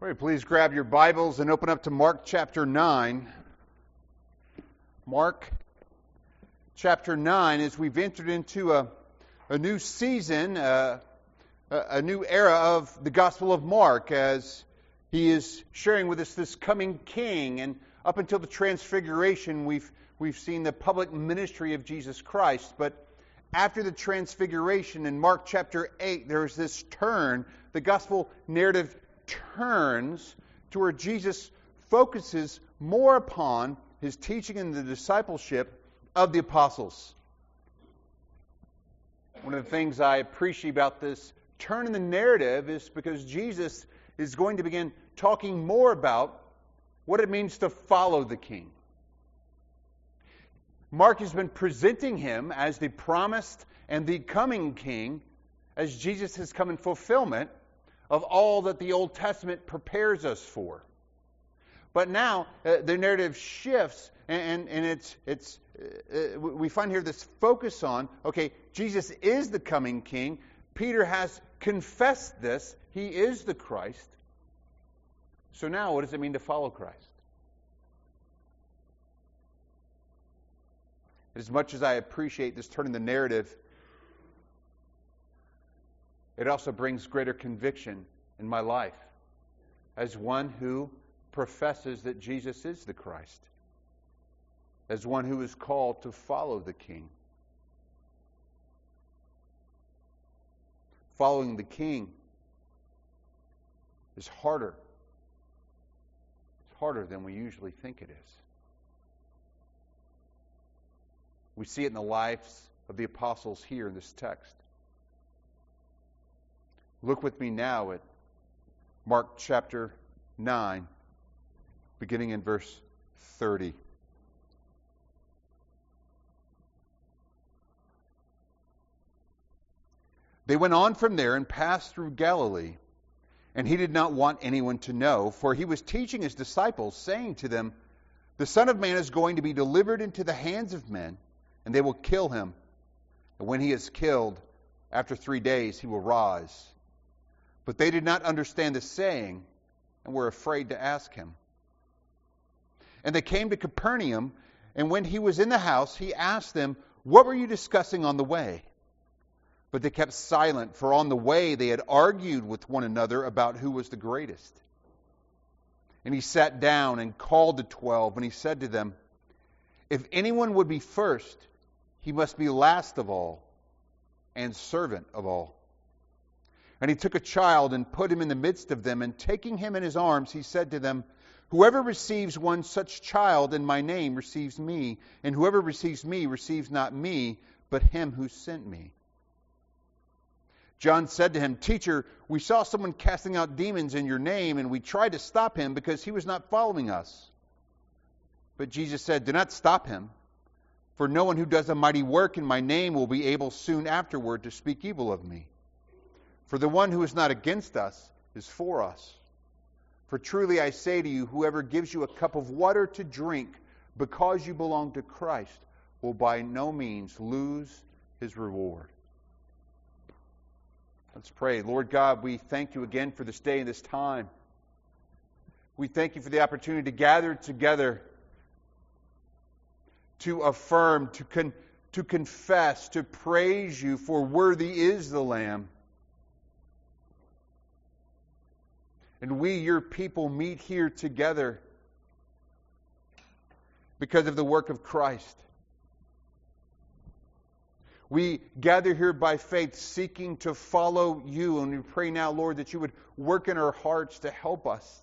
All right, please grab your Bibles and open up to Mark chapter 9. Mark chapter 9, as we've entered into a new season, a new era of the Gospel of Mark, as he is sharing with us this coming King. And up until the Transfiguration, we've seen the public ministry of Jesus Christ. But after the Transfiguration in Mark chapter 8, there's this turn. The Gospel narrative turns to where Jesus focuses more upon his teaching and the discipleship of the apostles. One of the things I appreciate about this turn in the narrative is because Jesus is going to begin talking more about what it means to follow the King. Mark has been presenting him as the promised and the coming King, as Jesus has come in fulfillment of all that the Old Testament prepares us for. But now the narrative shifts, and we find here this focus on, okay, Jesus is the coming King. Peter has confessed this. He is the Christ. So now, what does it mean to follow Christ? As much as I appreciate this turn in the narrative, it also brings greater conviction in my life as one who professes that Jesus is the Christ, as one who is called to follow the King. Following the King is harder. It's harder than we usually think it is. We see it in the lives of the apostles here in this text. Look with me now at Mark chapter 9, beginning in verse 30. They went on from there and passed through Galilee, and he did not want anyone to know, for he was teaching his disciples, saying to them, "The Son of Man is going to be delivered into the hands of men, and they will kill him. And when he is killed, after 3 days he will rise." But they did not understand the saying, and were afraid to ask him. And they came to Capernaum, and when he was in the house, he asked them, "What were you discussing on the way?" But they kept silent, for on the way they had argued with one another about who was the greatest. And he sat down and called the 12, and he said to them, "If anyone would be first, he must be last of all, and servant of all." And he took a child and put him in the midst of them, and taking him in his arms, he said to them, "Whoever receives one such child in my name receives me, and whoever receives me receives not me, but him who sent me." John said to him, "Teacher, we saw someone casting out demons in your name, and we tried to stop him because he was not following us." But Jesus said, "Do not stop him, for no one who does a mighty work in my name will be able soon afterward to speak evil of me. For the one who is not against us is for us. For truly I say to you, whoever gives you a cup of water to drink because you belong to Christ will by no means lose his reward." Let's pray. Lord God, we thank you again for this day and this time. We thank you for the opportunity to gather together, to affirm, to confess, to praise you, for worthy is the Lamb. And we, your people, meet here together because of the work of Christ. We gather here by faith, seeking to follow you. And we pray now, Lord, that you would work in our hearts to help us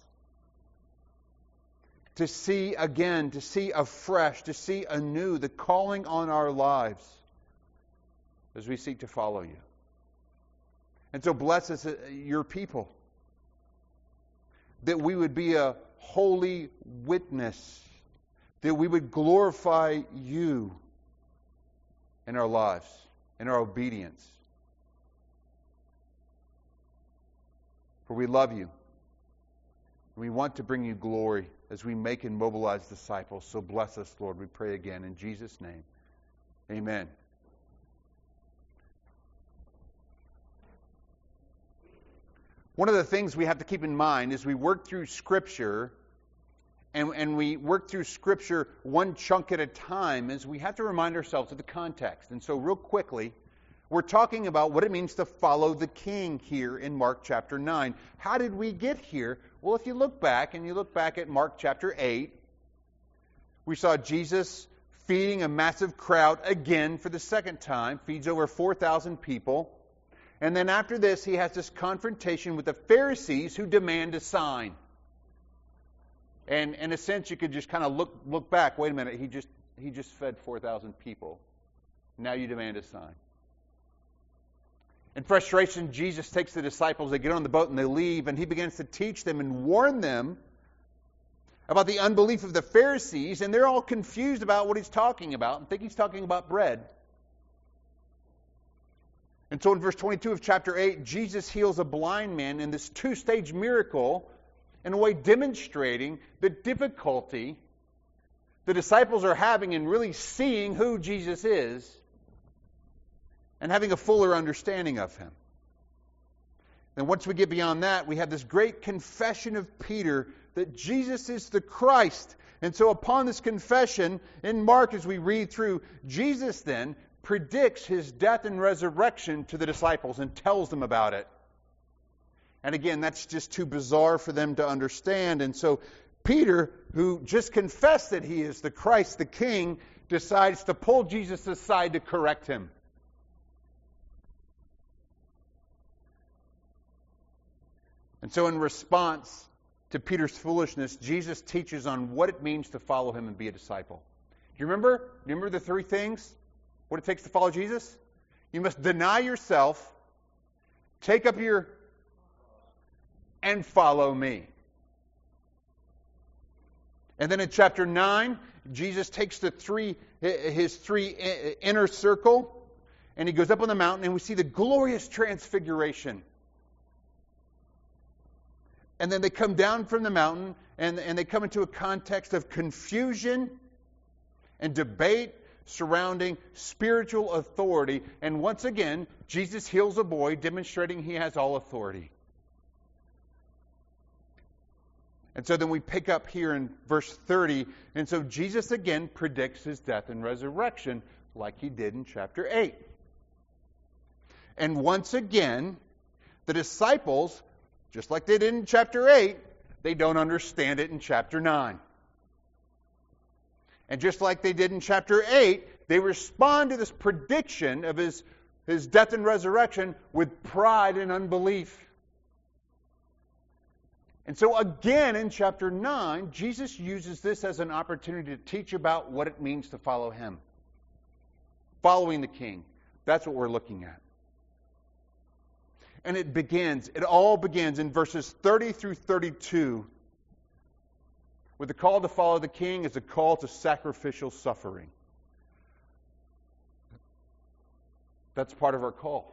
to see again, to see afresh, to see anew the calling on our lives as we seek to follow you. And so bless us, your people, that we would be a holy witness, that we would glorify you in our lives, in our obedience. For we love you. We want to bring you glory as we make and mobilize disciples. So bless us, Lord, we pray again in Jesus' name. Amen. One of the things we have to keep in mind as we work through Scripture, and we work through Scripture one chunk at a time, is we have to remind ourselves of the context. And so real quickly, we're talking about what it means to follow the King here in Mark chapter 9. How did we get here? Well, if you look back, and you look back at Mark chapter 8, we saw Jesus feeding a massive crowd again for the second time, feeds over 4,000 people. And then after this, he has this confrontation with the Pharisees who demand a sign. And in a sense, you could just kind of look back. Wait a minute, he just fed 4,000 people. Now you demand a sign. In frustration, Jesus takes the disciples, they get on the boat and they leave, and he begins to teach them and warn them about the unbelief of the Pharisees, and they're all confused about what he's talking about and think he's talking about bread. And so in verse 22 of chapter 8, Jesus heals a blind man in this two-stage miracle, in a way demonstrating the difficulty the disciples are having in really seeing who Jesus is and having a fuller understanding of him. Then once we get beyond that, we have this great confession of Peter that Jesus is the Christ. And so upon this confession, in Mark as we read through, Jesus then predicts his death and resurrection to the disciples and tells them about it. And again, that's just too bizarre for them to understand. And so Peter, who just confessed that he is the Christ, the King, decides to pull Jesus aside to correct him. And so in response to Peter's foolishness, Jesus teaches on what it means to follow him and be a disciple. Do you remember? Remember the three things? What it takes to follow Jesus? You must deny yourself, take up your, and follow me. And then in chapter 9, Jesus takes his three inner circle, and he goes up on the mountain, and we see the glorious transfiguration. And then they come down from the mountain, and they come into a context of confusion and debate surrounding spiritual authority. And once again, Jesus heals a boy, demonstrating he has all authority. And so then we pick up here in verse 30, and so Jesus again predicts his death and resurrection like he did in chapter 8. And once again, the disciples, just like they did in chapter 8, they don't understand it in chapter 9. And just like they did in chapter 8, they respond to this prediction of his death and resurrection with pride and unbelief. And so again in chapter 9, Jesus uses this as an opportunity to teach about what it means to follow him. Following the King. That's what we're looking at. And it all begins in verses 30 through 32 with the call to follow the King is a call to sacrificial suffering. That's part of our call.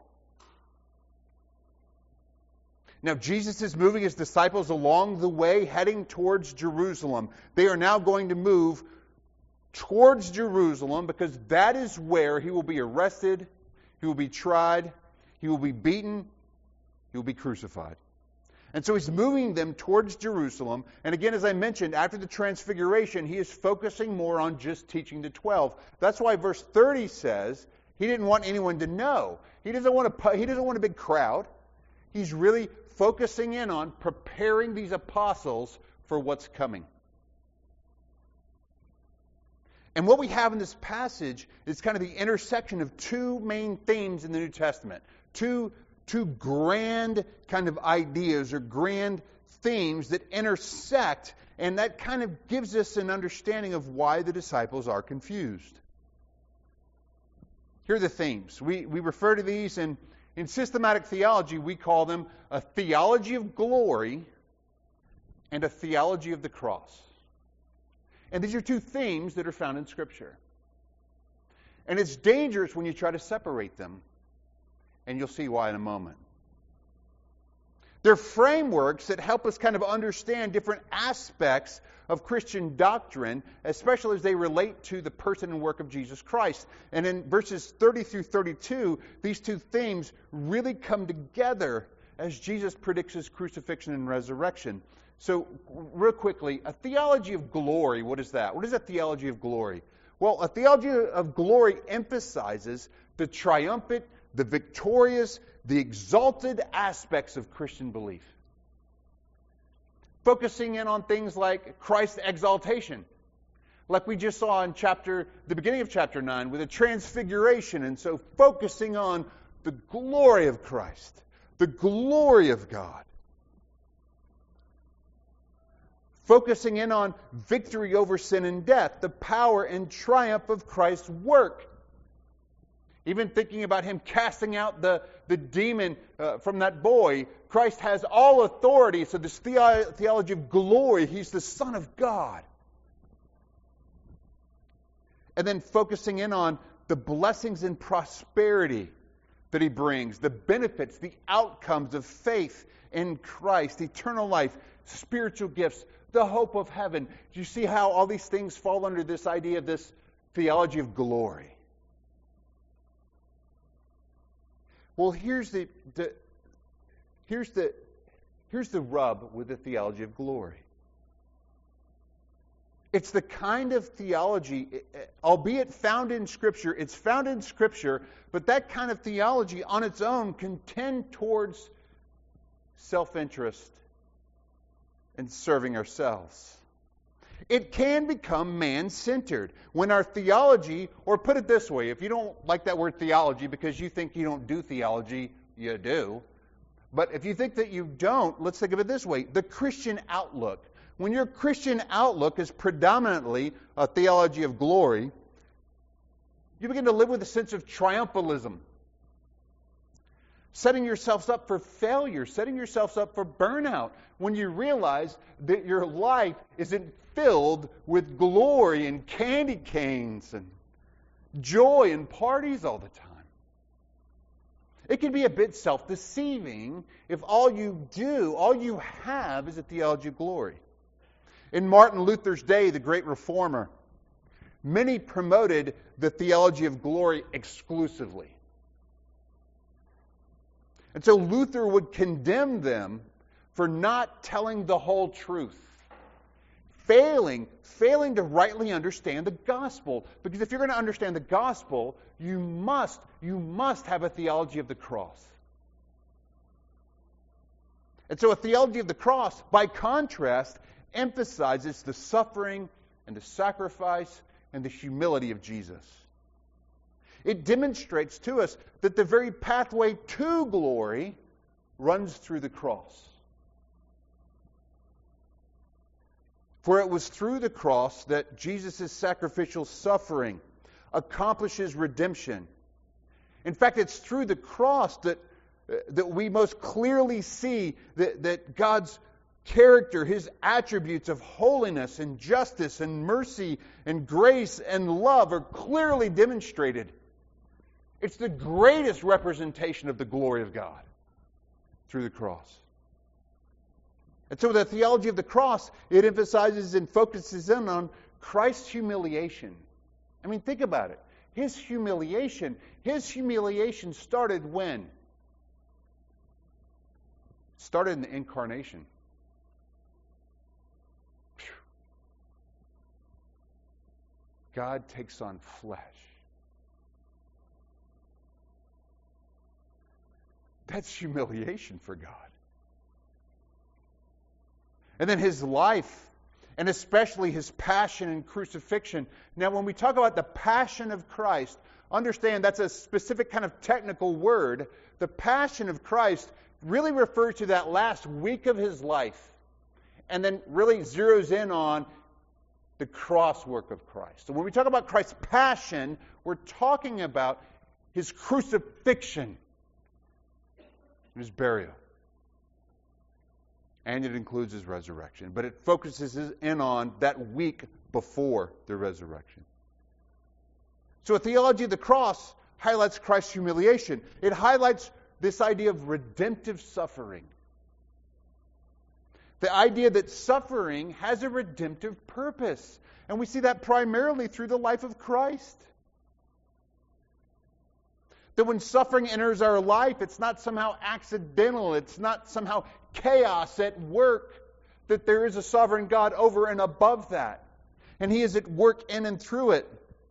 Now, Jesus is moving his disciples along the way, heading towards Jerusalem. They are now going to move towards Jerusalem because that is where he will be arrested, he will be tried, he will be beaten, he will be crucified. And so he's moving them towards Jerusalem. And again, as I mentioned, after the transfiguration, he is focusing more on just teaching the 12. That's why verse 30 says he didn't want anyone to know. He doesn't want a big crowd. He's really focusing in on preparing these apostles for what's coming. And what we have in this passage is kind of the intersection of two main themes in the New Testament. Two grand kind of ideas or grand themes that intersect, and that kind of gives us an understanding of why the disciples are confused. Here are the themes. We refer to these in systematic theology, we call them a theology of glory and a theology of the cross. And these are two themes that are found in Scripture. And it's dangerous when you try to separate them. And you'll see why in a moment. They're frameworks that help us kind of understand different aspects of Christian doctrine, especially as they relate to the person and work of Jesus Christ. And in verses 30 through 32, these two themes really come together as Jesus predicts his crucifixion and resurrection. So, real quickly, a theology of glory, what is that? What is a theology of glory? Well, a theology of glory emphasizes the triumphant, the victorious, the exalted aspects of Christian belief. Focusing in on things like Christ's exaltation, like we just saw in the beginning of chapter 9 with the transfiguration, and so focusing on the glory of Christ, the glory of God. Focusing in on victory over sin and death, the power and triumph of Christ's work. Even thinking about him casting out the demon from that boy. Christ has all authority, so this theology of glory, he's the Son of God. And then focusing in on the blessings and prosperity that he brings, the benefits, the outcomes of faith in Christ, eternal life, spiritual gifts, the hope of heaven. Do you see how all these things fall under this idea of this theology of glory? Well, here's the rub with the theology of glory. It's the kind of theology, albeit found in Scripture, it's found in Scripture, but that kind of theology on its own can tend towards self-interest and serving ourselves. It can become man-centered when our theology, or put it this way, if you don't like that word theology because you think you don't do theology, you do. But if you think that you don't, let's think of it this way, the Christian outlook. When your Christian outlook is predominantly a theology of glory, you begin to live with a sense of triumphalism. Setting yourselves up for failure, setting yourselves up for burnout, when you realize that your life isn't filled with glory and candy canes and joy and parties all the time. It can be a bit self-deceiving if all you have is a theology of glory. In Martin Luther's day, the great reformer, many promoted the theology of glory exclusively. And so Luther would condemn them for not telling the whole truth. Failing to rightly understand the gospel. Because if you're going to understand the gospel, you must have a theology of the cross. And so a theology of the cross, by contrast, emphasizes the suffering and the sacrifice and the humility of Jesus. It demonstrates to us that the very pathway to glory runs through the cross. For it was through the cross that Jesus' sacrificial suffering accomplishes redemption. In fact, it's through the cross that we most clearly see that God's character, His attributes of holiness and justice and mercy and grace and love are clearly demonstrated. It's the greatest representation of the glory of God through the cross. And so the theology of the cross, it emphasizes and focuses in on Christ's humiliation. I mean, think about it. His humiliation started when? It started in the incarnation. God takes on flesh. That's humiliation for God. And then His life, and especially His passion and crucifixion. Now, when we talk about the passion of Christ, understand that's a specific kind of technical word. The passion of Christ really refers to that last week of His life, and then really zeroes in on the cross work of Christ. So when we talk about Christ's passion, we're talking about His crucifixion and His burial. And it includes His resurrection. But it focuses in on that week before the resurrection. So a theology of the cross highlights Christ's humiliation. It highlights this idea of redemptive suffering. The idea that suffering has a redemptive purpose. And we see that primarily through the life of Christ. That when suffering enters our life, it's not somehow accidental. It's not somehow chaos at work. That there is a sovereign God over and above that. And He is at work in and through it.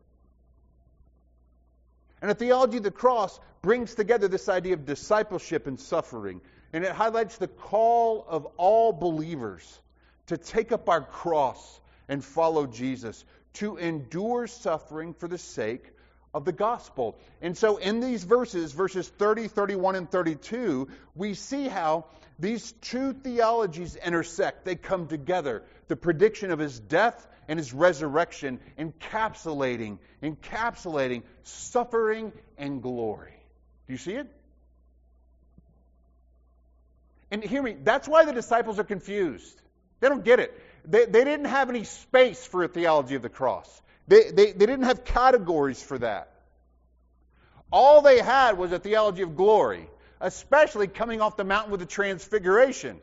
And a theology of the cross brings together this idea of discipleship and suffering. And it highlights the call of all believers to take up our cross and follow Jesus, to endure suffering for the sake of the gospel. And so in these verses 30, 31, and 32, we see how these two theologies intersect. They come together. The prediction of His death and His resurrection, encapsulating suffering and glory. Do you see it? And hear me, that's why the disciples are confused. They don't get it. They didn't have any space for a theology of the cross. They didn't have categories for that. All they had was a theology of glory, especially coming off the mountain with the transfiguration.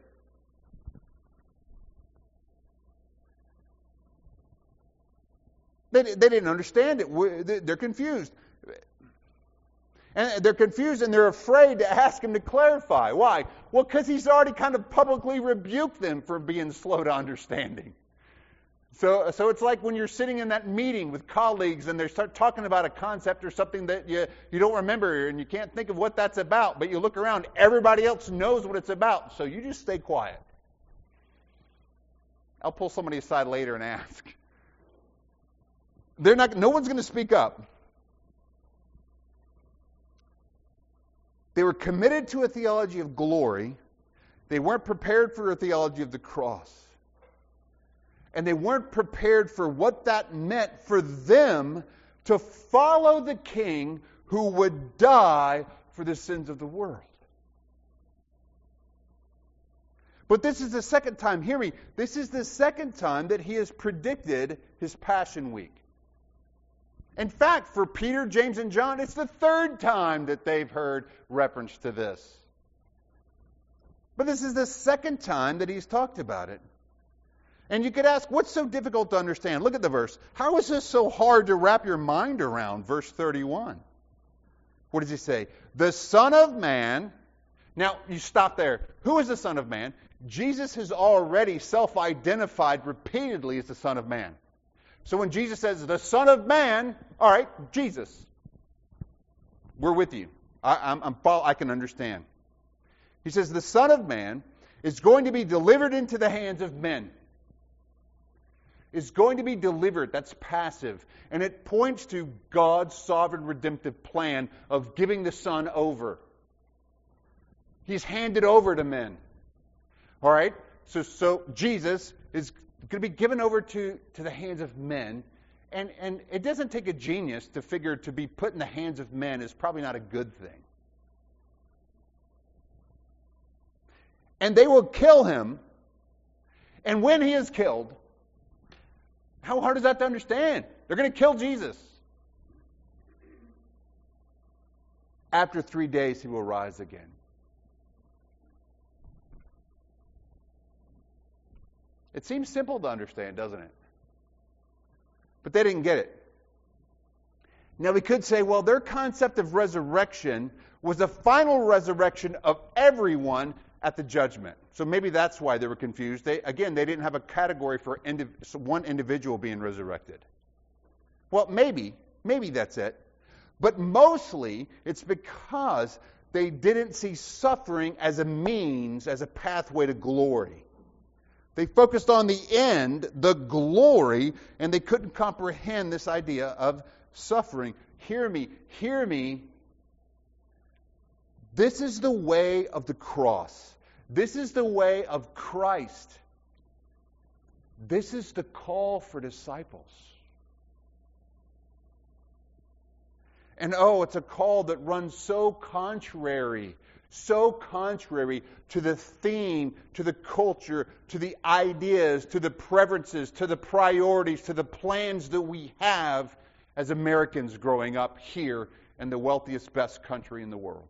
They didn't understand it. They're confused. And they're confused and they're afraid to ask Him to clarify. Why? Well, because He's already kind of publicly rebuked them for being slow to understanding. So it's like when you're sitting in that meeting with colleagues and they start talking about a concept or something that you don't remember and you can't think of what that's about, but you look around, everybody else knows what it's about, so you just stay quiet. I'll pull somebody aside later and ask. No one's going to speak up. They were committed to a theology of glory. They weren't prepared for a theology of the cross. And they weren't prepared for what that meant for them to follow the King who would die for the sins of the world. But this is the second time, hear me, this is the second time that He has predicted His Passion Week. In fact, for Peter, James, and John, it's the third time that they've heard reference to this. But this is the second time that He's talked about it. And you could ask, what's so difficult to understand? Look at the verse. How is this so hard to wrap your mind around? Verse 31. What does He say? The Son of Man. Now, you stop there. Who is the Son of Man? Jesus has already self-identified repeatedly as the Son of Man. So when Jesus says, the Son of Man, all right, Jesus. We're with you. I can understand. He says, the Son of Man is going to be delivered into the hands of men. Is going to be delivered. That's passive. And it points to God's sovereign redemptive plan of giving the Son over. He's handed over to men. All right? So Jesus is going to be given over to the hands of men. And it doesn't take a genius to figure to be put in the hands of men is probably not a good thing. And they will kill Him. And when He is killed, how hard is that to understand? They're going to kill Jesus. After 3 days, He will rise again. It seems simple to understand, doesn't it? But they didn't get it. Now we could say, well, their concept of resurrection was the final resurrection of everyone at the judgment. So maybe that's why they were confused. They didn't have a category for one individual being resurrected. Well, maybe that's it. But mostly it's because they didn't see suffering as a means, as a pathway to glory. They focused on the end, the glory, and they couldn't comprehend this idea of suffering. Hear me. This is the way of the cross. This is the way of Christ. This is the call for disciples. And it's a call that runs so contrary to the theme, to the culture, to the ideas, to the preferences, to the priorities, to the plans that we have as Americans growing up here in the wealthiest, best country in the world.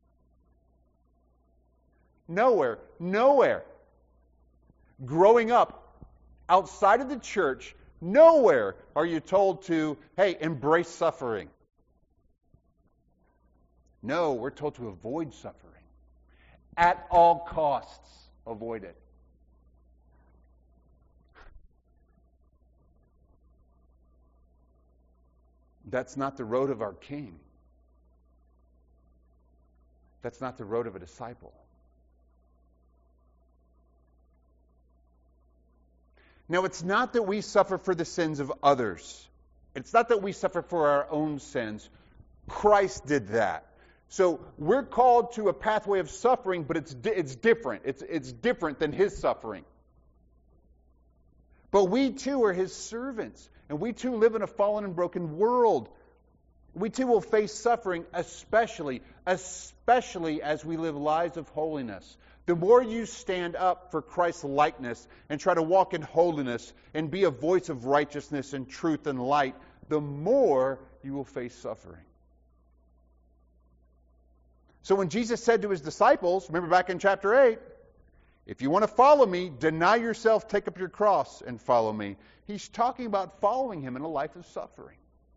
Nowhere. Growing up outside of the church, nowhere are you told to, hey, embrace suffering. No, we're told to avoid suffering. At all costs, avoid it. That's not the road of our King. That's not the road of a disciple. Now, it's not that we suffer for the sins of others. It's not that we suffer for our own sins. Christ did that. So we're called to a pathway of suffering, but it's different. It's different than his suffering. But we too are his servants, and we too live in a fallen and broken world. We too will face suffering, especially as we live lives of holiness. The more you stand up for Christ's likeness and try to walk in holiness and be a voice of righteousness and truth and light, the more you will face suffering. So when Jesus said to his disciples, remember back in chapter 8, if you want to follow me, deny yourself, take up your cross, and follow me. He's talking about following him in a life of suffering.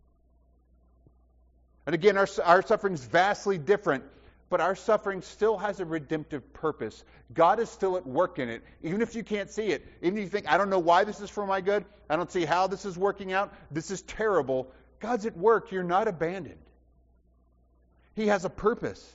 And again, our suffering is vastly different, but our suffering still has a redemptive purpose. God is still at work in it, even if you can't see it. Even if you think, I don't know why this is for my good, I don't see how this is working out, this is terrible. God's at work. You're not abandoned. He has a purpose.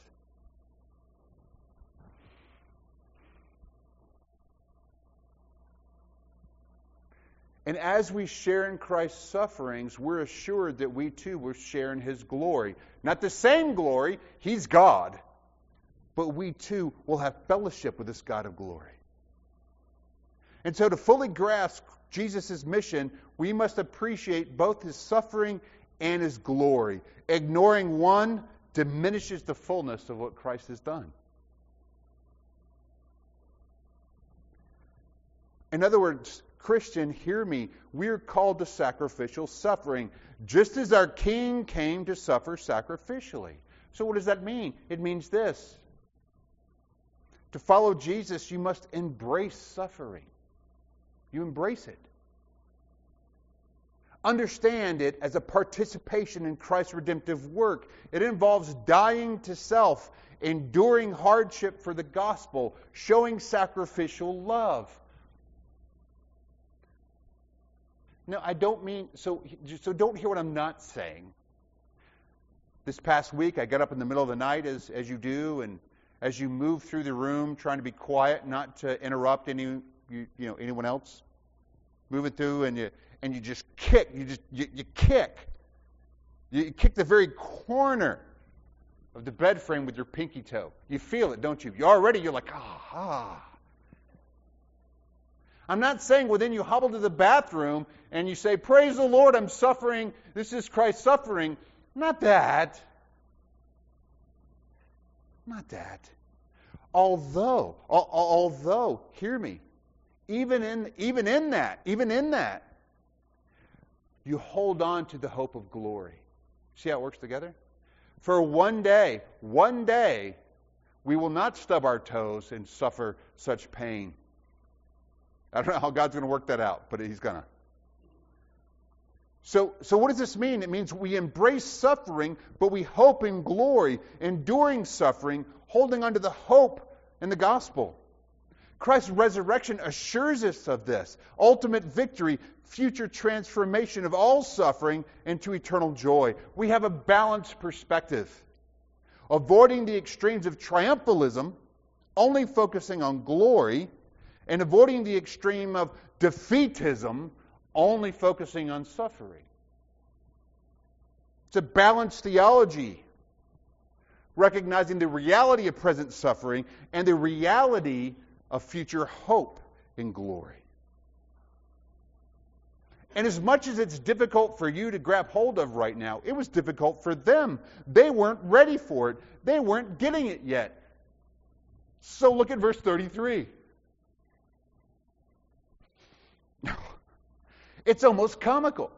And as we share in Christ's sufferings, we're assured that we too will share in his glory. Not the same glory, he's God, but we too will have fellowship with this God of glory. And so to fully grasp Jesus' mission, we must appreciate both his suffering and his glory. Ignoring one diminishes the fullness of what Christ has done. In other words, Christian, hear me. We are called to sacrificial suffering, just as our King came to suffer sacrificially. So what does that mean? It means this. To follow Jesus, you must embrace suffering. You embrace it. Understand it as a participation in Christ's redemptive work. It involves dying to self, enduring hardship for the gospel, showing sacrificial love. No, I don't mean, so don't hear what I'm not saying. This past week, I got up in the middle of the night, as you do, and as you move through the room, trying to be quiet, not to interrupt anyone else, moving through, and you just kick, you kick the very corner of the bed frame with your pinky toe. You feel it, don't you? You're like, ah. I'm not saying, well, then you hobble to the bathroom and you say, praise the Lord, I'm suffering. This is Christ's suffering. Not that. Not that. Although, hear me, even in that, you hold on to the hope of glory. See how it works together? For one day, we will not stub our toes and suffer such pain. I don't know how God's going to work that out, but he's going to. So what does this mean? It means we embrace suffering, but we hope in glory, enduring suffering, holding on to the hope in the gospel. Christ's resurrection assures us of this. Ultimate victory, future transformation of all suffering into eternal joy. We have a balanced perspective, avoiding the extremes of triumphalism, only focusing on glory, and avoiding the extreme of defeatism, only focusing on suffering. It's a balanced theology, recognizing the reality of present suffering and the reality of future hope in glory. And as much as it's difficult for you to grab hold of right now, it was difficult for them. They weren't ready for it. They weren't getting it yet. So look at verse 33. It's almost comical.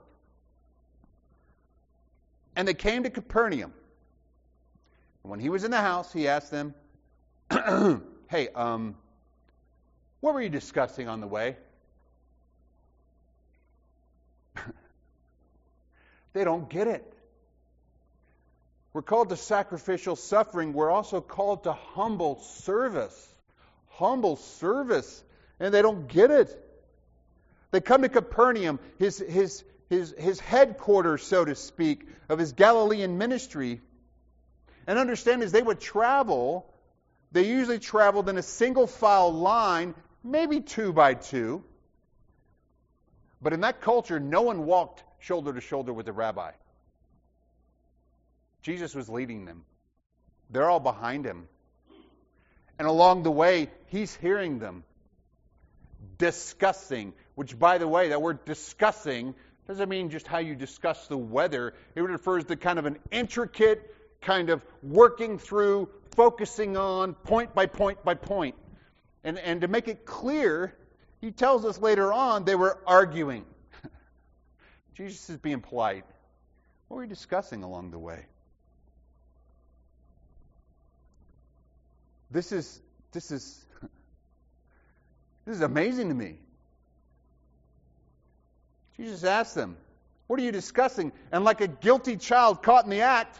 And they came to Capernaum. And when he was in the house, he asked them, hey, what were you discussing on the way? They don't get it. We're called to sacrificial suffering. We're also called to humble service. Humble service. And they don't get it. They come to Capernaum, his headquarters, so to speak, of his Galilean ministry. And understand, as they would travel, they usually traveled in a single file line, maybe 2 by 2. But in that culture, no one walked shoulder to shoulder with the rabbi. Jesus was leading them. They're all behind him. And along the way, he's hearing them discussing, which, by the way, that word discussing doesn't mean just how you discuss the weather. It refers to kind of an intricate kind of working through, focusing on, point by point by point. And to make it clear, he tells us later on they were arguing. Jesus is being polite. What were you discussing along the way? This is amazing to me. Jesus asked them, "What are you discussing?" And like a guilty child caught in the act,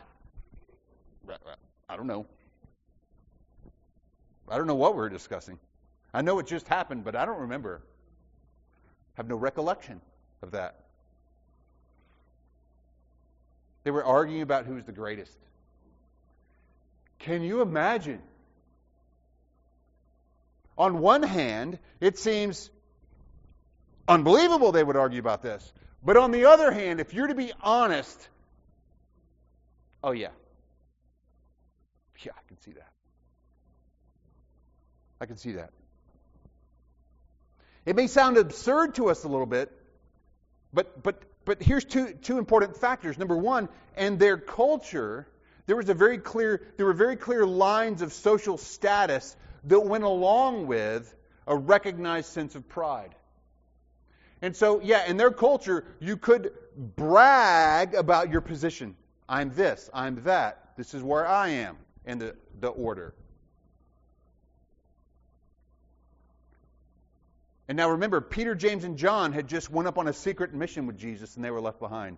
I don't know. I don't know what we're discussing. I know it just happened, but I don't remember. I have no recollection of that. They were arguing about who's the greatest. Can you imagine? On one hand, it seems unbelievable they would argue about this. But on the other hand, if you're to be honest, oh yeah. Yeah, I can see that. I can see that. It may sound absurd to us a little bit, but here's two important factors. Number one, in their culture, there were very clear lines of social status that went along with a recognized sense of pride. And so, yeah, in their culture, you could brag about your position. I'm this, I'm that. This is where I am in the order. And now remember, Peter, James, and John had just went up on a secret mission with Jesus, and they were left behind.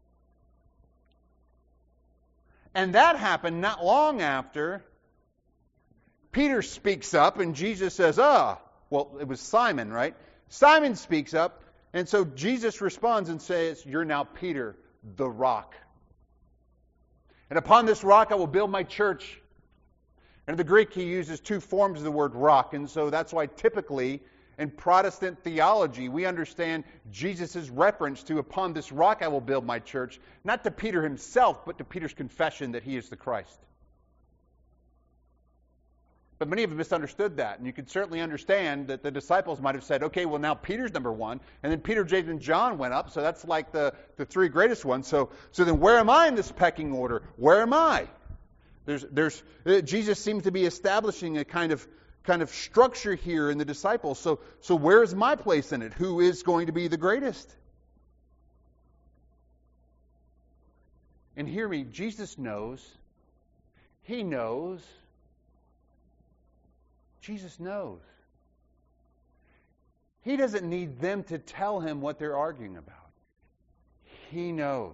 And that happened not long after Peter speaks up, and Jesus says, well, it was Simon, right? Simon speaks up, and so Jesus responds and says, "You're now Peter, the rock. And upon this rock I will build my church." And in the Greek, he uses 2 forms of the word rock, and so that's why typically in Protestant theology, we understand Jesus' reference to "upon this rock I will build my church," not to Peter himself, but to Peter's confession that he is the Christ. But many have misunderstood that, and you can certainly understand that the disciples might have said, okay, well now Peter's number one, and then Peter, James, and John went up, so that's like the 3 greatest ones. So then where am I in this pecking order? Where am I? Jesus seems to be establishing a kind of structure here in the disciples. So where is my place in it? Who is going to be the greatest? And hear me, Jesus knows. He knows. Jesus knows. He doesn't need them to tell him what they're arguing about. He knows.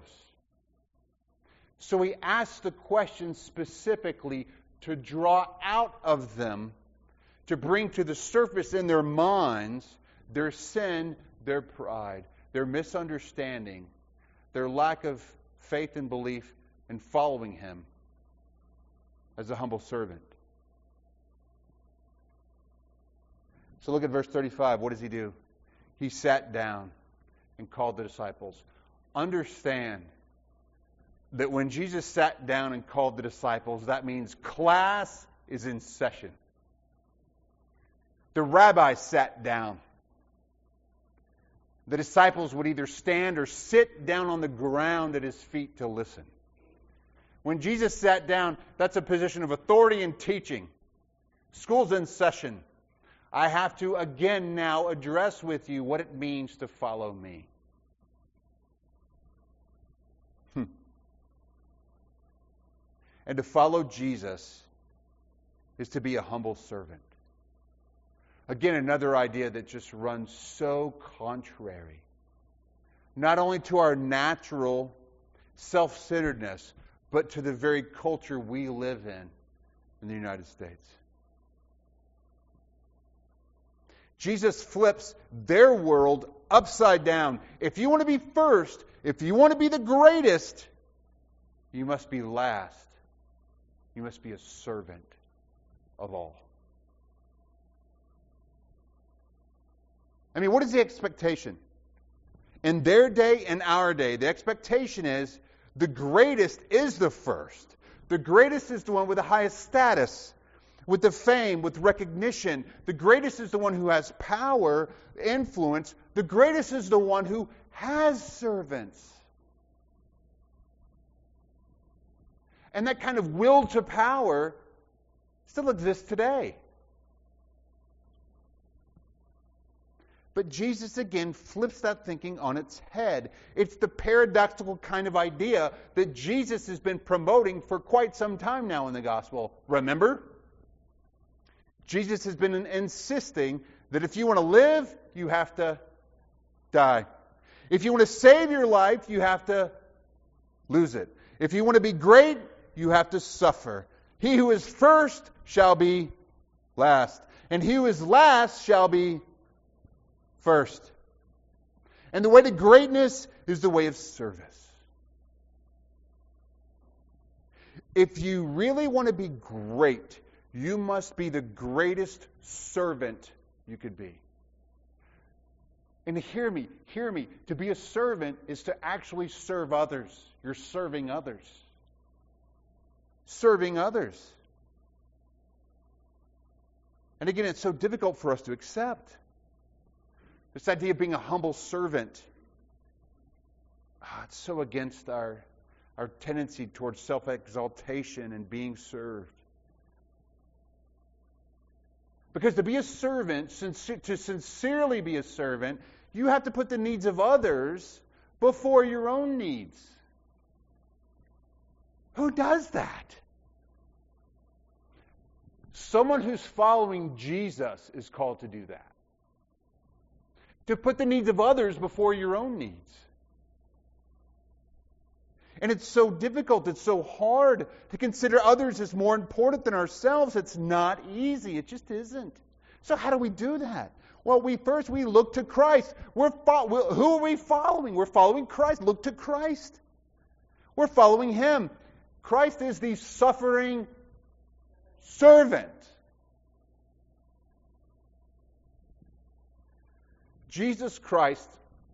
So he asks the question specifically to draw out of them, to bring to the surface in their minds their sin, their pride, their misunderstanding, their lack of faith and belief in following him as a humble servant. So look at verse 35. What does he do? He sat down and called the disciples. Understand that when Jesus sat down and called the disciples, that means class is in session. The rabbi sat down. The disciples would either stand or sit down on the ground at his feet to listen. When Jesus sat down, that's a position of authority and teaching. School's in session. I have to again now address with you what it means to follow me. And to follow Jesus is to be a humble servant. Again, another idea that just runs so contrary, not only to our natural self-centeredness, but to the very culture we live in the United States. Jesus flips their world upside down. If you want to be first, if you want to be the greatest, you must be last. You must be a servant of all. I mean, what is the expectation? In their day and our day, the expectation is the greatest is the first. The greatest is the one with the highest status, with the fame, with recognition. The greatest is the one who has power, influence. The greatest is the one who has servants. And that kind of will to power still exists today. But Jesus again flips that thinking on its head. It's the paradoxical kind of idea that Jesus has been promoting for quite some time now in the gospel. Remember? Jesus has been insisting that if you want to live, you have to die. If you want to save your life, you have to lose it. If you want to be great, you have to suffer. He who is first shall be last, and he who is last shall be first. And the way to greatness is the way of service. If you really want to be great, you must be the greatest servant you could be. And hear me. To be a servant is to actually serve others. You're serving others. Serving others. And again, it's so difficult for us to accept. This idea of being a humble servant. It's so against our tendency towards self-exaltation and being served. Because to be a servant, to sincerely be a servant, you have to put the needs of others before your own needs. Who does that? Someone who's following Jesus is called to do that. To put the needs of others before your own needs. And it's so difficult, it's so hard to consider others as more important than ourselves. It's not easy. It just isn't. So how do we do that? Well, we look to Christ. Who are we following? We're following Christ. Look to Christ. We're following Him. Christ is the suffering servant. Jesus Christ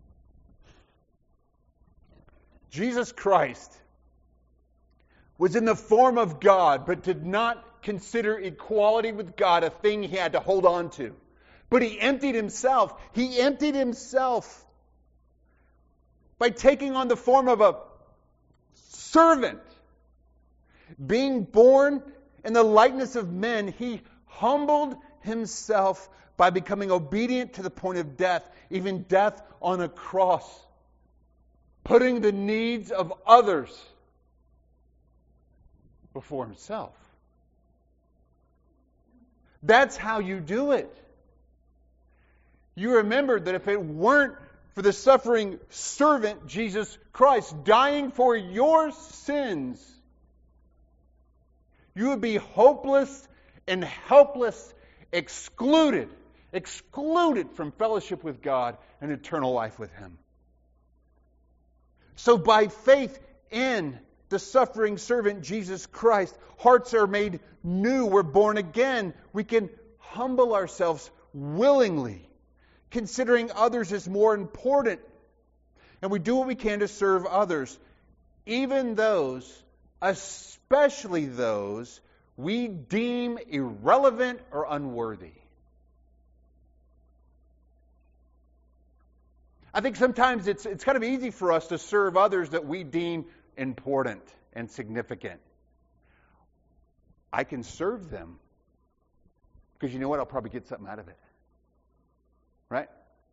was in the form of God, but did not consider equality with God a thing He had to hold on to. But He emptied Himself. He emptied Himself by taking on the form of a servant. Being born in the likeness of men, He humbled Himself by becoming obedient to the point of death, even death on a cross. Putting the needs of others before Himself. That's how you do it. You remember that if it weren't for the suffering servant, Jesus Christ, dying for your sins, you would be hopeless and helpless, excluded from fellowship with God and eternal life with Him. So by faith in the suffering servant Jesus Christ, hearts are made new, we're born again. We can humble ourselves willingly, considering others as more important. And we do what we can to serve others, even those, especially those, we deem irrelevant or unworthy. I think sometimes it's kind of easy for us to serve others that we deem important and significant. I can serve them because you know what? I'll probably get something out of it. Right?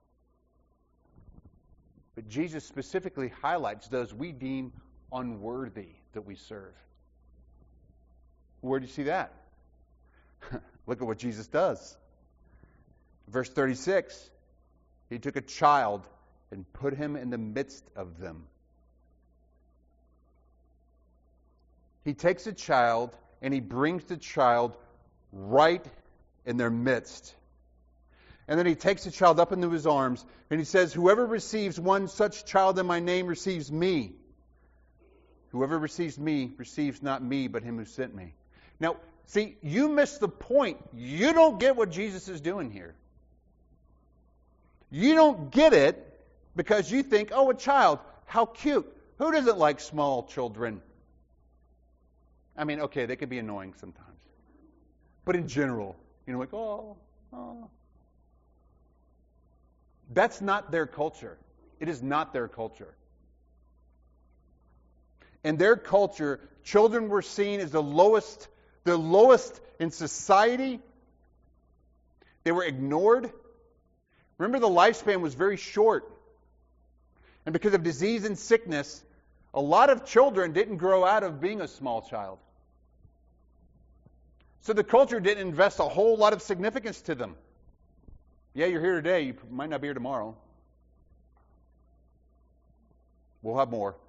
But Jesus specifically highlights those we deem unworthy that we serve. Where do you see that? Look at what Jesus does. Verse 36, He took a child and put him in the midst of them. He takes a child and he brings the child right in their midst. And then he takes the child up into his arms and he says, whoever receives one such child in my name receives me. Whoever receives me receives not me, but him who sent me. Now, see, you miss the point. You don't get what Jesus is doing here. You don't get it because you think, oh, a child, how cute. Who doesn't like small children? I mean, okay, they could be annoying sometimes. But in general, like, oh. That's not their culture. It is not their culture. In their culture, children were seen as the lowest in society. They were ignored. Remember, the lifespan was very short. And because of disease and sickness, a lot of children didn't grow out of being a small child. So the culture didn't invest a whole lot of significance to them. Yeah, you're here today. You might not be here tomorrow. We'll have more.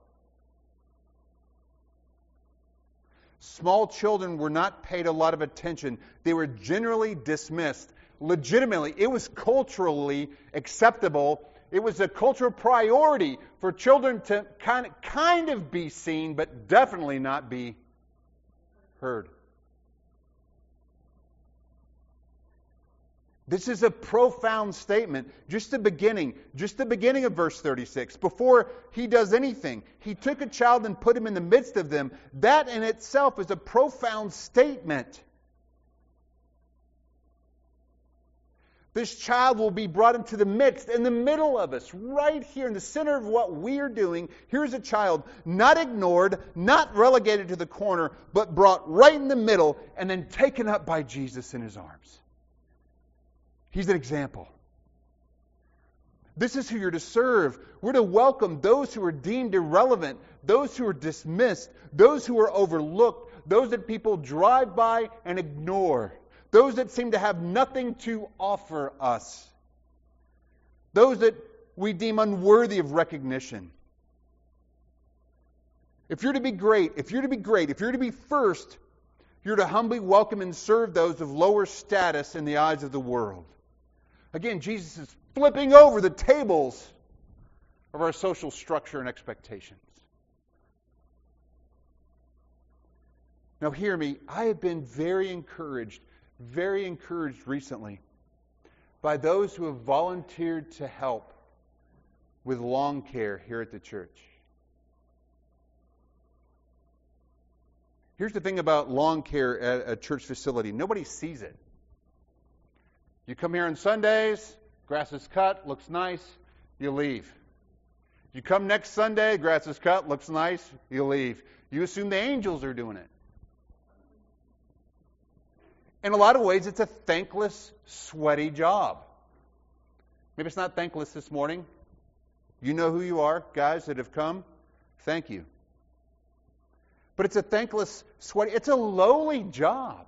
Small children were not paid a lot of attention. They were generally dismissed. Legitimately, it was culturally acceptable. It was a cultural priority for children to kind of be seen, but definitely not be heard. This is a profound statement. Just the beginning of verse 36. Before he does anything, he took a child and put him in the midst of them. That in itself is a profound statement. This child will be brought into the midst, in the middle of us, right here in the center of what we're doing. Here's a child, not ignored, not relegated to the corner, but brought right in the middle and then taken up by Jesus in his arms. He's an example. This is who you're to serve. We're to welcome those who are deemed irrelevant, those who are dismissed, those who are overlooked, those that people drive by and ignore, those that seem to have nothing to offer us, those that we deem unworthy of recognition. If you're to be great, if you're to be first, you're to humbly welcome and serve those of lower status in the eyes of the world. Again, Jesus is flipping over the tables of our social structure and expectations. Now hear me, I have been very encouraged recently by those who have volunteered to help with lawn care here at the church. Here's the thing about lawn care at a church facility. Nobody sees it. You come here on Sundays, grass is cut, looks nice, you leave. You come next Sunday, grass is cut, looks nice, you leave. You assume the angels are doing it. In a lot of ways, it's a thankless, sweaty job. Maybe it's not thankless this morning. You know who you are, guys that have come. Thank you. But it's a thankless, sweaty, it's a lowly job.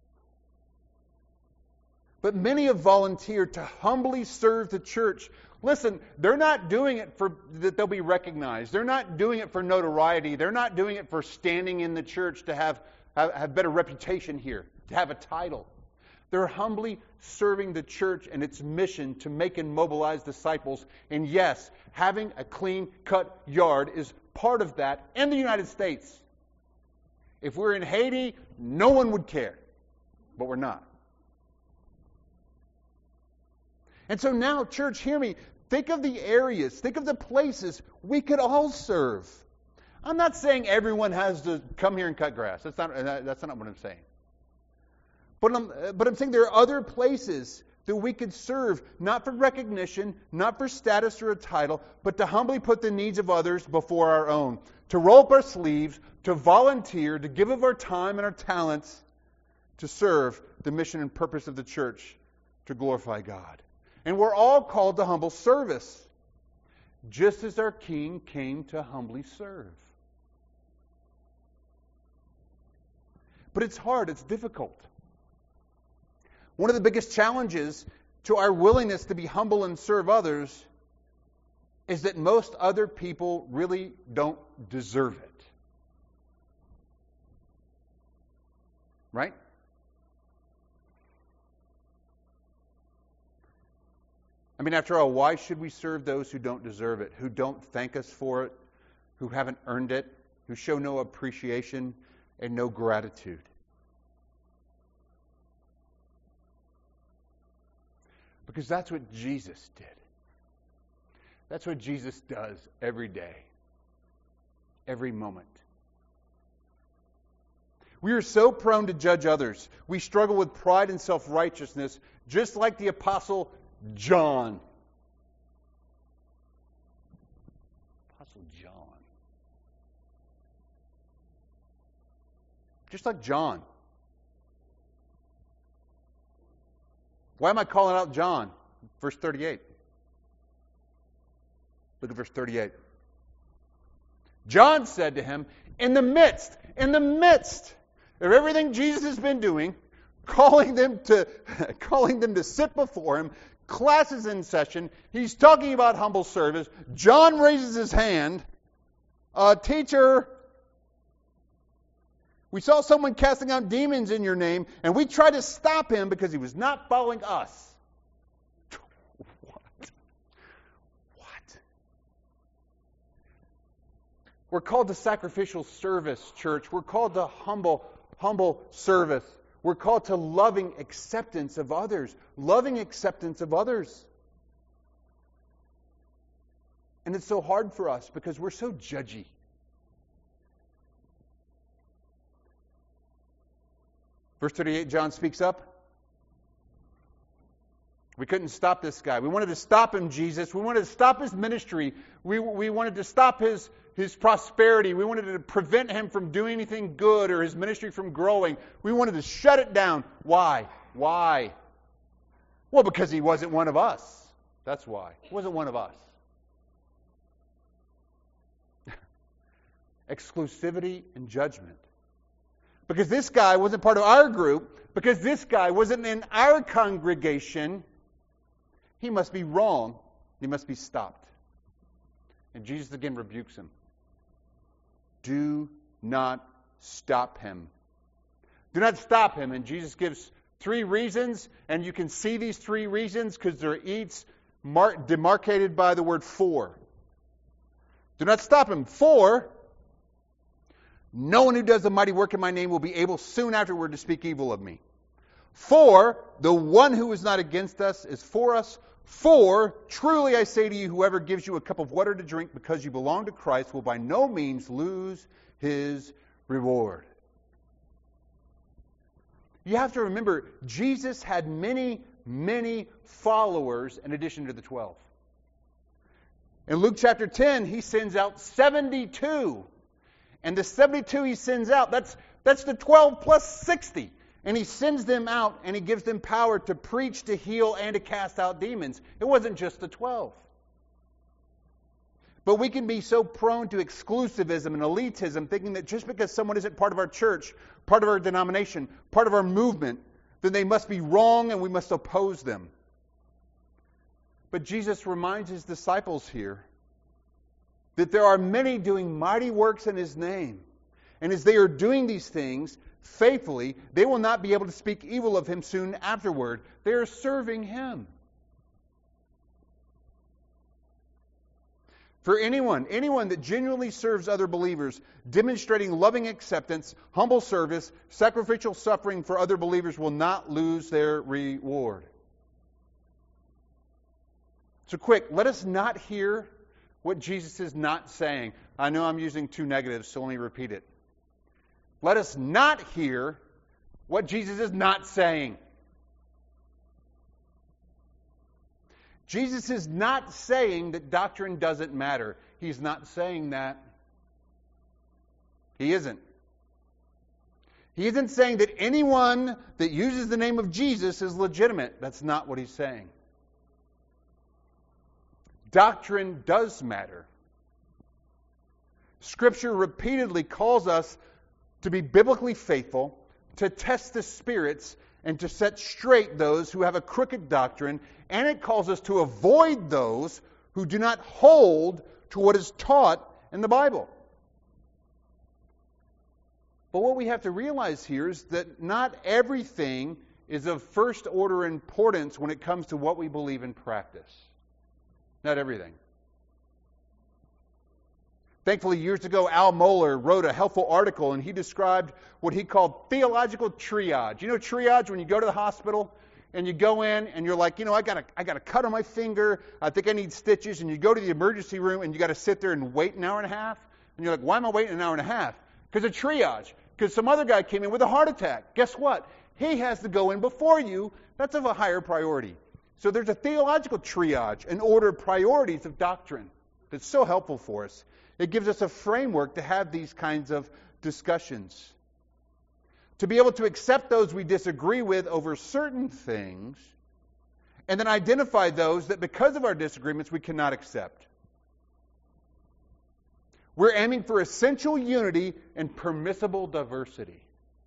But many have volunteered to humbly serve the church. Listen, they're not doing it for that they'll be recognized. They're not doing it for notoriety. They're not doing it for standing in the church to have better reputation here, to have a title. They're humbly serving the church and its mission to make and mobilize disciples. And yes, having a clean-cut yard is part of that in the United States. If we're in Haiti, no one would care. But we're not. And so now, church, hear me. Think of the areas, think of the places we could all serve. I'm not saying everyone has to come here and cut grass. That's not what I'm saying. But I'm saying there are other places that we could serve, not for recognition, not for status or a title, but to humbly put the needs of others before our own. To roll up our sleeves, to volunteer, to give of our time and our talents, to serve the mission and purpose of the church, to glorify God. And we're all called to humble service, just as our King came to humbly serve. But it's hard, it's difficult. One of the biggest challenges to our willingness to be humble and serve others is that most other people really don't deserve it. Right? I mean, after all, why should we serve those who don't deserve it, who don't thank us for it, who haven't earned it, who show no appreciation and no gratitude? Because that's what Jesus did. That's what Jesus does every day, every moment. We are so prone to judge others. We struggle with pride and self-righteousness, just like the Apostle John. Apostle John. Just like John. Why am I calling out John? Verse 38. Look at verse 38. John said to him, in the midst of everything Jesus has been doing, calling them to sit before him, classes in session, he's talking about humble service. John raises his hand. Teacher, we saw someone casting out demons in your name, and we tried to stop him because he was not following us. What? We're called to sacrificial service, church. We're called to humble service. We're called to loving acceptance of others. Loving acceptance of others. And it's so hard for us because we're so judgy. Verse 38, John speaks up. We couldn't stop this guy. We wanted to stop him, Jesus. We wanted to stop his ministry. We wanted to stop his prosperity. We wanted to prevent him from doing anything good or his ministry from growing. We wanted to shut it down. Why? Why? Well, because he wasn't one of us. That's why. He wasn't one of us. Exclusivity and judgment. Because this guy wasn't part of our group, because this guy wasn't in our congregation, he must be wrong. He must be stopped. And Jesus again rebukes him. Do not stop him. Do not stop him. And Jesus gives 3 reasons, and you can see these 3 reasons because they're each demarcated by the word for. Do not stop him. For no one who does a mighty work in my name will be able soon afterward to speak evil of me. For the one who is not against us is for us. For truly I say to you, whoever gives you a cup of water to drink because you belong to Christ will by no means lose his reward. You have to remember, Jesus had many, many followers in addition to the 12. In Luke chapter 10, he sends out 72. And the 72 he sends out, that's the 12 plus 60. And he sends them out and he gives them power to preach, to heal, and to cast out demons. It wasn't just the 12. But we can be so prone to exclusivism and elitism, thinking that just because someone isn't part of our church, part of our denomination, part of our movement, then they must be wrong and we must oppose them. But Jesus reminds his disciples here that there are many doing mighty works in his name. And as they are doing these things faithfully, they will not be able to speak evil of him soon afterward. They are serving him. For anyone that genuinely serves other believers, demonstrating loving acceptance, humble service, sacrificial suffering for other believers will not lose their reward. So quick, let us not hear what Jesus is not saying. I know I'm using 2 negatives, so let me repeat it. Let us not hear what Jesus is not saying. Jesus is not saying that doctrine doesn't matter. He's not saying that. He isn't. He isn't saying that anyone that uses the name of Jesus is legitimate. That's not what he's saying. Doctrine does matter. Scripture repeatedly calls us to be biblically faithful, to test the spirits, and to set straight those who have a crooked doctrine, and it calls us to avoid those who do not hold to what is taught in the Bible. But what we have to realize here is that not everything is of first order importance when it comes to what we believe in practice. Not everything. Thankfully, years ago, Al Mohler wrote a helpful article, and he described what he called theological triage. You know triage, when you go to the hospital and you go in and you're like, I got a cut on my finger, I think I need stitches, and you go to the emergency room and you got to sit there and wait an hour and a half, and you're like, why am I waiting an hour and a half? Because of triage. Because some other guy came in with a heart attack. Guess what? He has to go in before you. That's of a higher priority. So there's a theological triage, an order of priorities of doctrine that's so helpful for us. It gives us a framework to have these kinds of discussions. To be able to accept those we disagree with over certain things, and then identify those that because of our disagreements we cannot accept. We're aiming for essential unity and permissible diversity.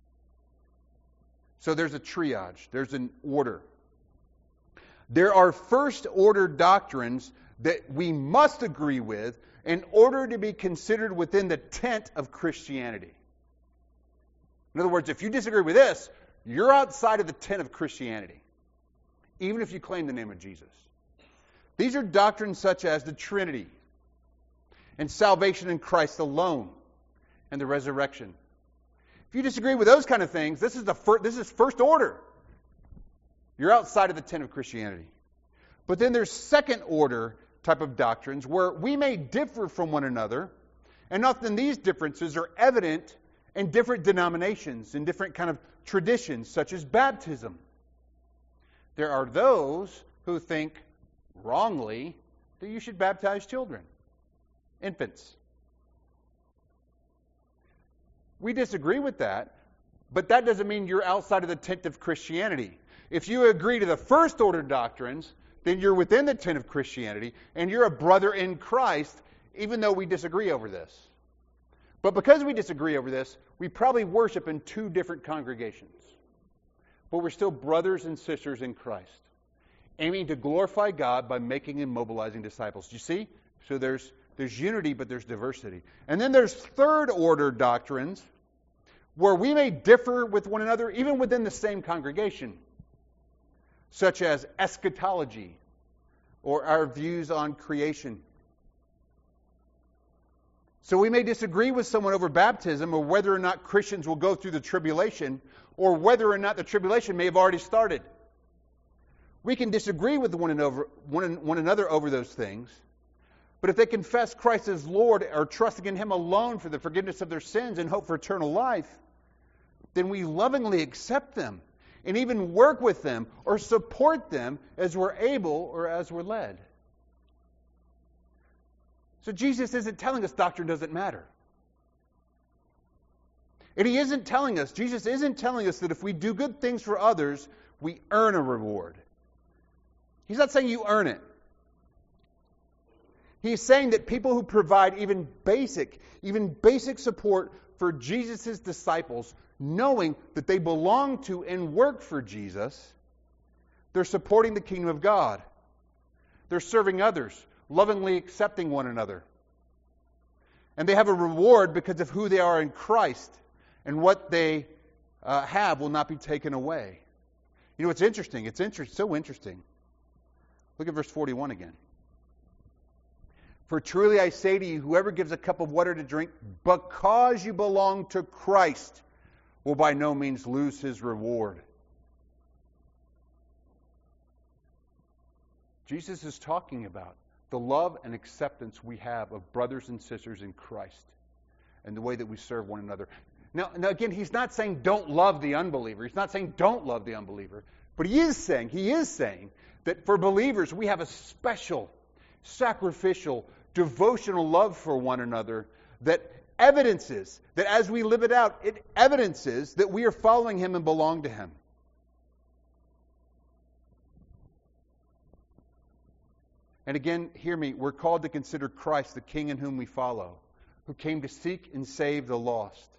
So there's a triage. There's an order. There are first-order doctrines that we must agree with in order to be considered within the tent of Christianity. In other words, if you disagree with this, you're outside of the tent of Christianity, even if you claim the name of Jesus. These are doctrines such as the Trinity, and salvation in Christ alone, and the resurrection. If you disagree with those kind of things, this is first order. You're outside of the tent of Christianity. But then there's second order type of doctrines where we may differ from one another, and often these differences are evident in different denominations, in different kind of traditions, such as baptism. There are those who think wrongly that you should baptize children. Infants. We disagree with that, but that doesn't mean you're outside of the tent of Christianity. If you agree to the first order doctrines, then you're within the tent of Christianity, and you're a brother in Christ, even though we disagree over this. But because we disagree over this, we probably worship in two different congregations. But we're still brothers and sisters in Christ, aiming to glorify God by making and mobilizing disciples. Do you see? So there's unity, but there's diversity. And then there's third order doctrines where we may differ with one another even within the same congregation, such as eschatology or our views on creation. So we may disagree with someone over baptism or whether or not Christians will go through the tribulation or whether or not the tribulation may have already started. We can disagree with one another over those things. But if they confess Christ as Lord or trusting in Him alone for the forgiveness of their sins and hope for eternal life, then we lovingly accept them and even work with them or support them as we're able or as we're led. So Jesus isn't telling us doctrine doesn't matter. And Jesus isn't telling us that if we do good things for others, we earn a reward. He's not saying you earn it. He's saying that people who provide even basic support for Jesus' disciples, knowing that they belong to and work for Jesus, they're supporting the kingdom of God. They're serving others, lovingly accepting one another. And they have a reward because of who they are in Christ, and what they have will not be taken away. You know, it's interesting. It's so interesting. Look at verse 41 again. For truly I say to you, whoever gives a cup of water to drink because you belong to Christ will by no means lose his reward. Jesus is talking about the love and acceptance we have of brothers and sisters in Christ and the way that we serve one another. Now again, he's not saying don't love the unbeliever. He's not saying don't love the unbeliever. But he is saying that for believers we have a special, sacrificial, devotional love for one another that evidences, that as we live it out, it evidences that we are following Him and belong to Him. And again, hear me, we're called to consider Christ the King in whom we follow, who came to seek and save the lost.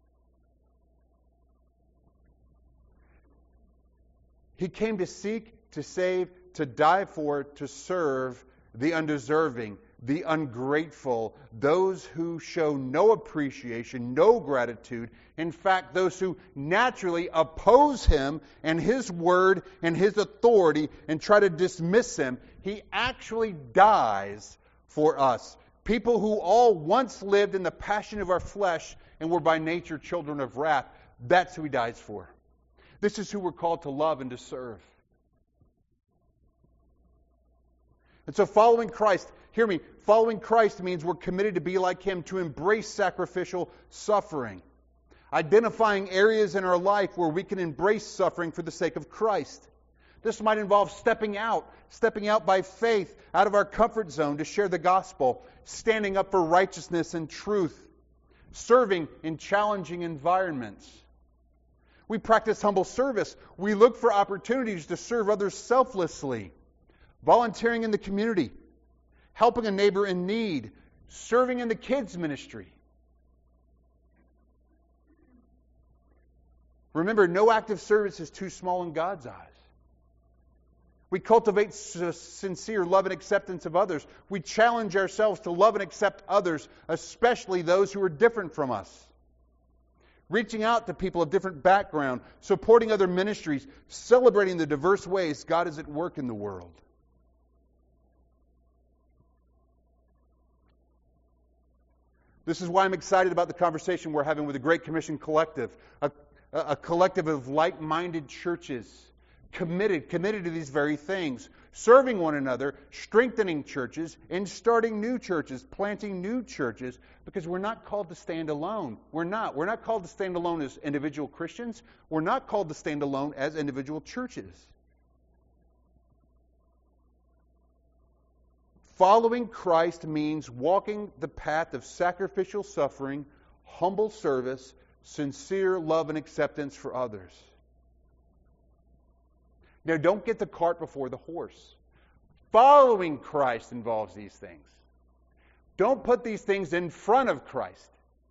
He came to seek, to save, to die for, to serve the undeserving, the ungrateful, those who show no appreciation, no gratitude. In fact, those who naturally oppose him and his word and his authority and try to dismiss him. He actually dies for us. People who all once lived in the passion of our flesh and were by nature children of wrath. That's who he dies for. This is who we're called to love and to serve. And so following Christ, hear me, following Christ means we're committed to be like him, to embrace sacrificial suffering. Identifying areas in our life where we can embrace suffering for the sake of Christ. This might involve stepping out by faith, out of our comfort zone to share the gospel, standing up for righteousness and truth, serving in challenging environments. We practice humble service. We look for opportunities to serve others selflessly. Volunteering in the community, helping a neighbor in need, serving in the kids' ministry. Remember, no act of service is too small in God's eyes. We cultivate sincere love and acceptance of others. We challenge ourselves to love and accept others, especially those who are different from us. Reaching out to people of different background, supporting other ministries, celebrating the diverse ways God is at work in the world. This is why I'm excited about the conversation we're having with the Great Commission Collective, a collective of like-minded churches, committed to these very things, serving one another, strengthening churches, and starting new churches, planting new churches, because we're not called to stand alone. We're not. We're not called to stand alone as individual Christians. We're not called to stand alone as individual churches. Following Christ means walking the path of sacrificial suffering, humble service, sincere love and acceptance for others. Now, don't get the cart before the horse. Following Christ involves these things. Don't put these things in front of Christ.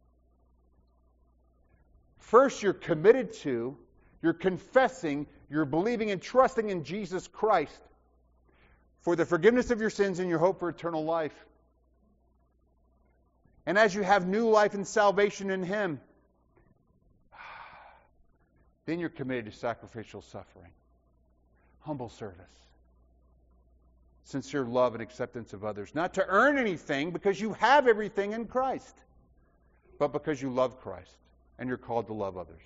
First, you're committed to, you're confessing, you're believing and trusting in Jesus Christ for the forgiveness of your sins and your hope for eternal life. And as you have new life and salvation in Him, then you're committed to sacrificial suffering, humble service, sincere love and acceptance of others. Not to earn anything because you have everything in Christ, but because you love Christ and you're called to love others.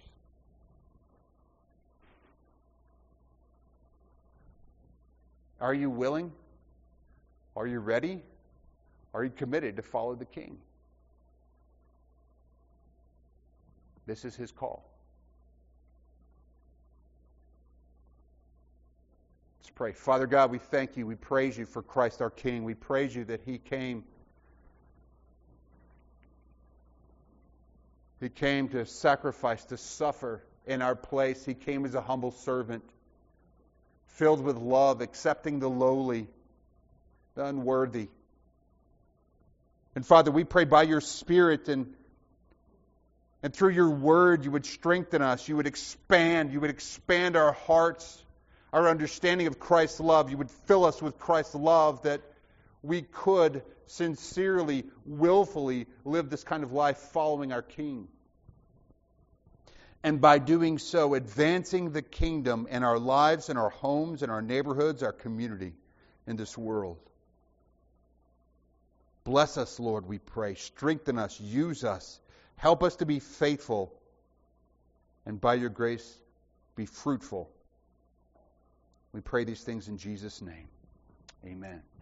Are you willing? Are you ready? Are you committed to follow the King? This is His call. Let's pray. Father God, we thank You. We praise You for Christ our King. We praise You that He came. He came to sacrifice, to suffer in our place. He came as a humble servant, filled with love, accepting the lowly, the unworthy. And Father, we pray by Your Spirit and through Your Word, You would strengthen us. You would expand our hearts, our understanding of Christ's love. You would fill us with Christ's love that we could sincerely, willfully live this kind of life following our King. And by doing so, advancing the kingdom in our lives, in our homes, in our neighborhoods, our community, in this world. Bless us, Lord, we pray. Strengthen us, use us. Help us to be faithful. And by Your grace, be fruitful. We pray these things in Jesus' name. Amen.